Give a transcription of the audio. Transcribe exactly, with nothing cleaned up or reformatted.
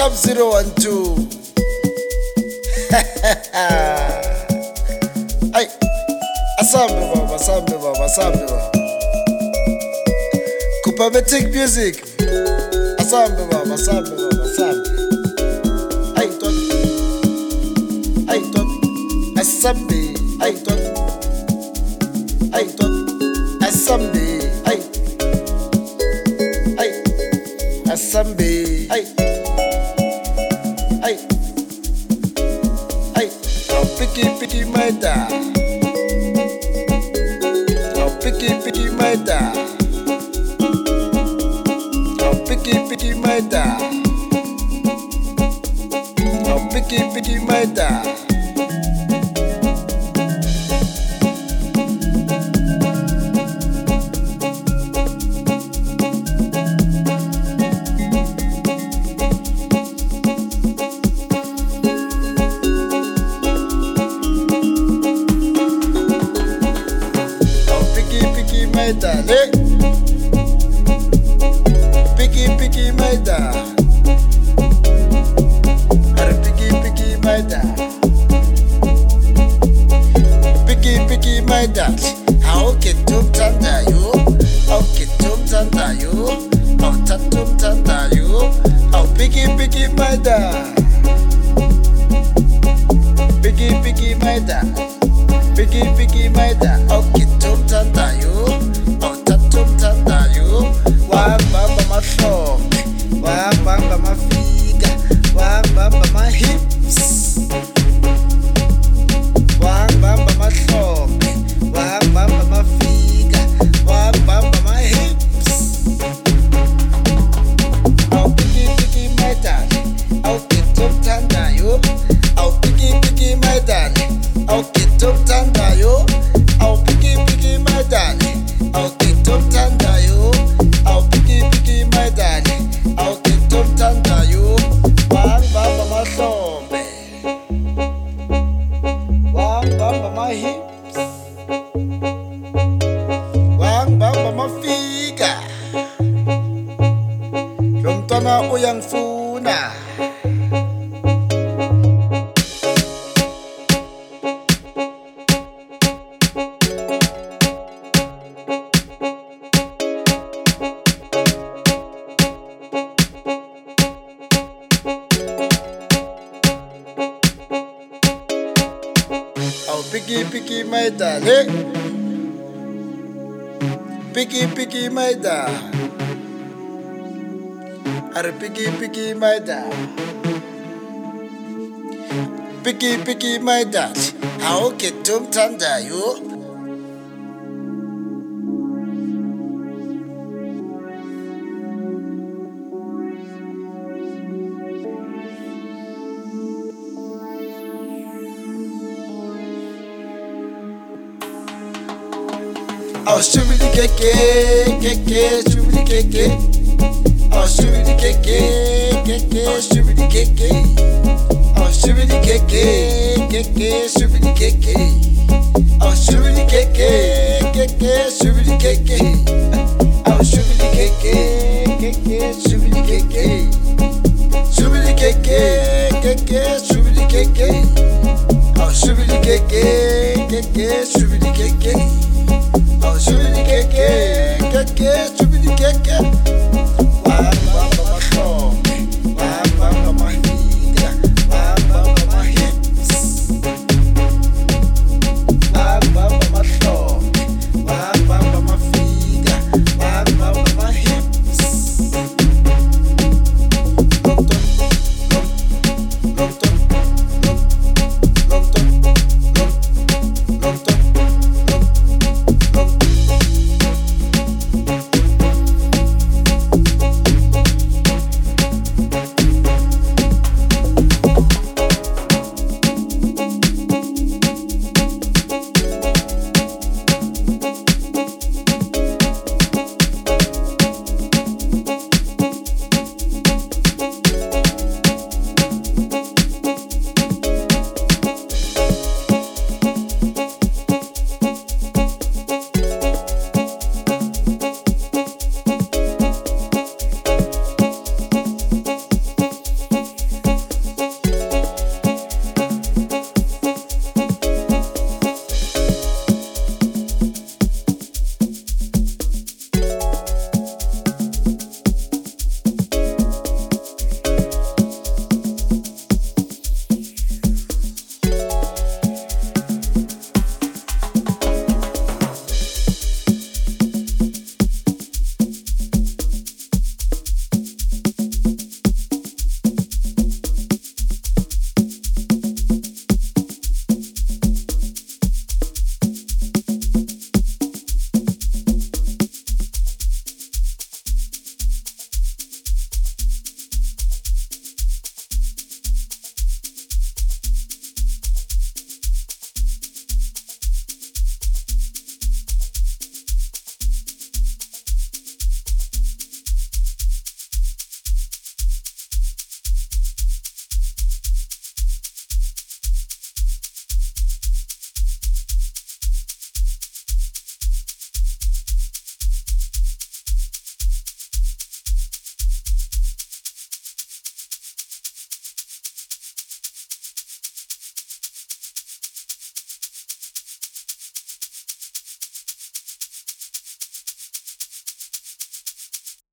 Sharp zero one two. Ay, asambe baba, asambe baba, asambe baba. Kupametic music. Asambe baba, asambe baba, asambe. Ay tot, ay tot, asambe, ay tot, ay tot, asambe, ay, ay, asambe, ay, ay, ay. Oh picky picky my da, oh picky picky my da, oh picky picky my da, oh picky picky my da. My darling, picky picky my da, are picky picky my da, picky picky my da. How get tum tanda you? How get tum tanda you? How tatum tanda you? How picky picky my da, picky picky my da, picky picky my da. How get tum tanda you? Wahamba mahlombe, wahamba mafika, wahamba ma hips, wahamba mahlombe, wahamba mafika, wahamba ma hips. Aw picky picky my darling, aw kitumthanda yo, aw picky picky my darling, aw kitumthanda yo, aw picky picky my darling, aw kitumthanda yo. I'll picky picky my daddy, I'll get tum tanda you. Wang bamba my thumb, wang bamba my hips, wang bamba my figure. Lumtana uyang funa. Oh, picky, picky, my darling. Picky, picky, my da. Are picky, picky, my da. Picky, picky, my dad. How get tum tanda you? Oh, shubidi keke, keke, shubidi keke. Oh, shubidi keke, keke, shubidi keke. Oh, shubidi keke, keke, shubidi keke. Oh, shubidi keke, keke, shubidi keke. Oh, shubidi keke, keke, shubidi keke. Shubidi keke, keke, shubidi keke. Oh, shubidi keke, keke, shubidi keke.